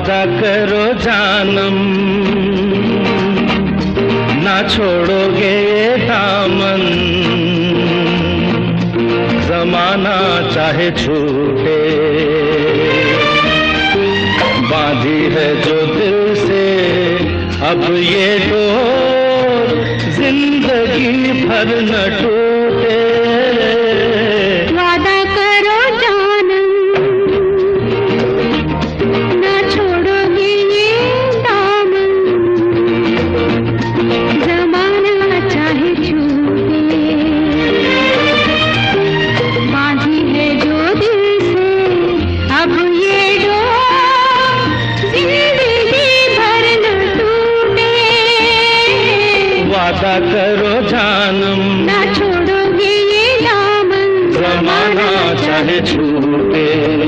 वादा करो जानम, ना छोड़ोगे ये दामन, जमाना चाहे छूटे। बांधी है जो दिल से अब ये डोर, जिंदगी भर न टूटे। वादा करो जानम, ना छोड़ोगे ये दामन, जमाना चाहे छूटे। बांधी है जो दिल से अब ये डोर, जिंदगी भर न टूटे। वादा करो जानम, ना छोड़ोगे ये दामन, जमाना चाहे छूटे।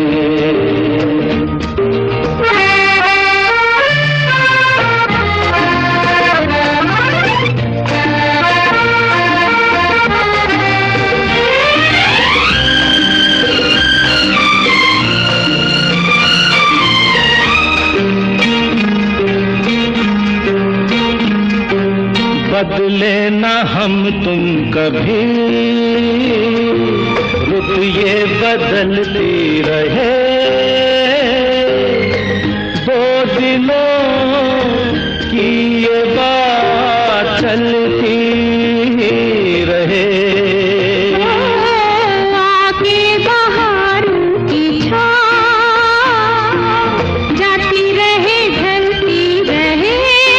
बदले ना हम तुम कभी, रुत ये बदलती रहे। दो दिलों की ये बात चलती रहे। आके बहारों की छाँव जाती रहे, ढलती रहे।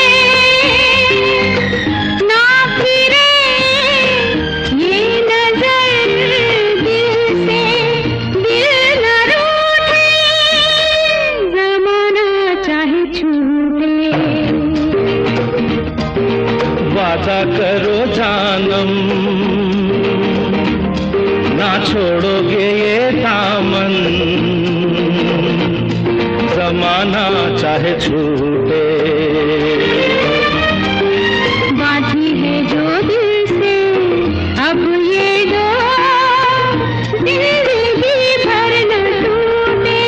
ना फिरे ये नजर दिल से, दिल न रूठे। जमाना चाहे छूटे। वादा करो जानम, ना छोड़ोगे ये दामन, जमाना चाहे छूटे। बांधी है जो दिल से अब ये डोर, जिंदगी भर न टूटे।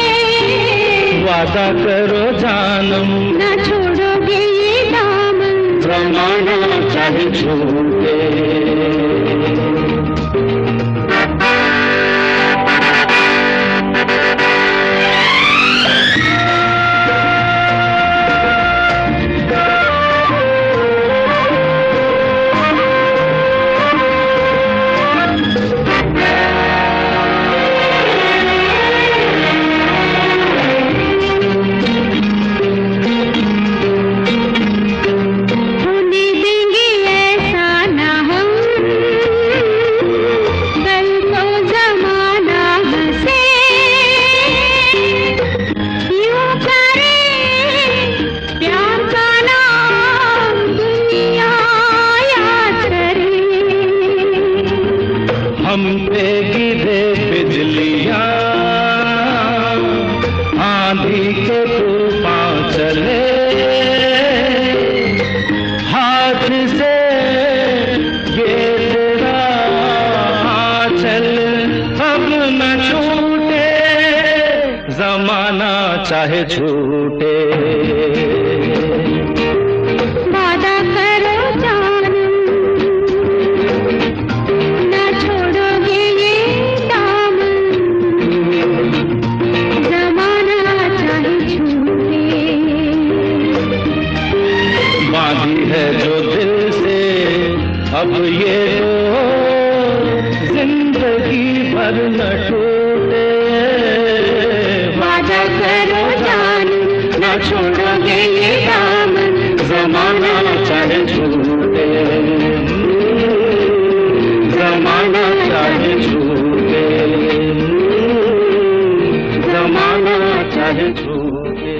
वादा करो जानम, ना छोड़ोगे ये दामन, जमाना चाहे छूटे। होने देंगे ऐसा ना हम, कल को जमाना हंसे। यूं करे प्यार का नाम दुनिया याद करे। हम पे गिरे बिजलियां, आंधी के तूफान चले। हाथ से ये तेरा आंचल अब न छूटे, जमाना चाहे छूटे। वादा करो जानम, ना छोड़ोगे ये दामन, जमाना चाहे छूटे। बांधी है जो दिल से अब ये डोर, जिंदगी भर न टूटे। वादा करो जानम, ना छोड़ोगे ये दामन, जमाना चाहे छूटे। जमाना चाहे छूटे, जमाना चाहे छूटे।